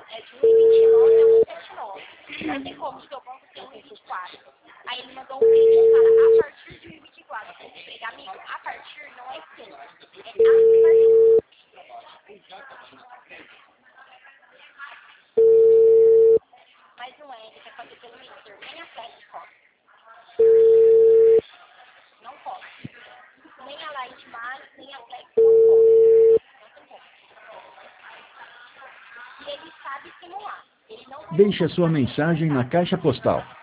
é de 1,29 a 1,79. Não tem como o seu banco ter 1,24. Aí ele mandou um print e fala, a partir de 1,24. Eu falei, amigo, a partir não é sim, é a partir. Mas não é, ele quer fazer pelo Inter, nem a Flex pode. Não pode. Nem a Light Mais, nem a Flex não pode. Não tem como. E ele sabe simular. Ele não vai Deixe a sua mensagem na caixa postal